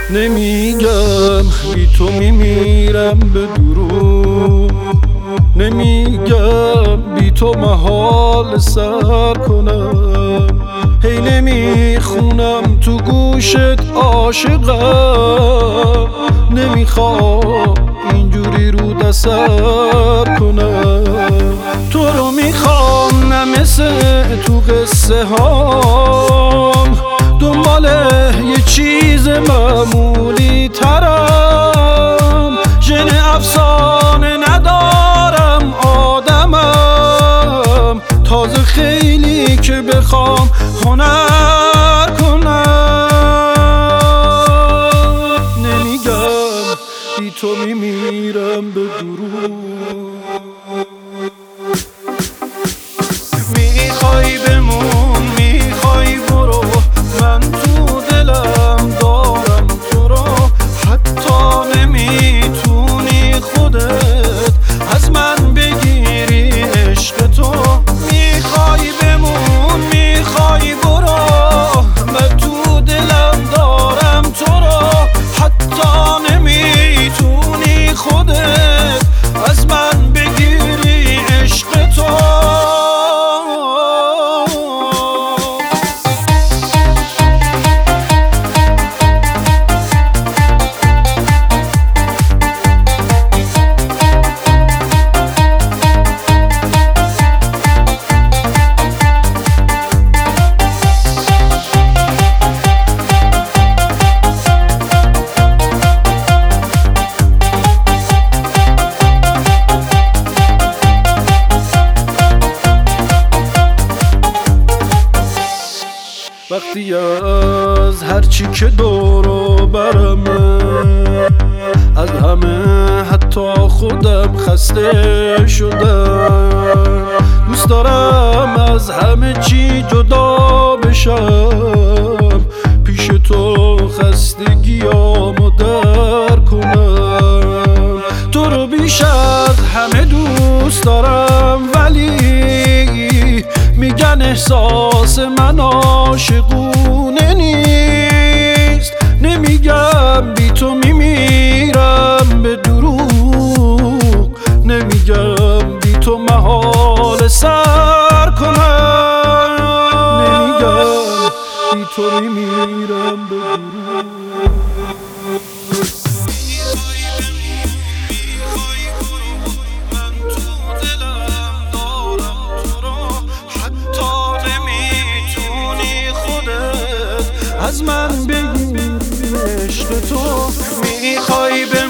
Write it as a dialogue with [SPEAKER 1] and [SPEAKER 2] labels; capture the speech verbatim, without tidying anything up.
[SPEAKER 1] نمیگم بی تو میمیرم به دروغ، نمیگم بی تو محال سر کنم، هی نمیخونم تو گوشت عاشقم، نمیخوام اینجوری رو دسر کنم. تو رو میخوام نه مثل تو قصه هام، دنبال یه چیز معمولی ترم، ژن افسانه ندارم آدمم، تازه خیلی که بخوام هنر کنم. نمیگم بی تو میمیرم به دروغ، میخوای بمون میخوای برو، من تو دلم دارم تو رو، حتی نمیتونی خودت از من بگیری عشق تو. میخوای بمون میخوای برو، من تو دلم دارم تو رو، حتی نمیتونی خودت از من بگیری عشق تو. وقتی از هرچی که دورو برمه، از همه حتی خودم خسته شدم، دوست دارم از همه چی جدا بشم، پیش تو خستگیامو در کنم. تو رو بیش از همه دوست دارم، ولی میگن احساس من عاشقونه نیست. نمیگم بی تو میمیرم به دروغ، نمیگم بی تو محال سر کنم، نمیگم بی تو میمیرم به دروغ. از من بگی عشق تو، میخوای به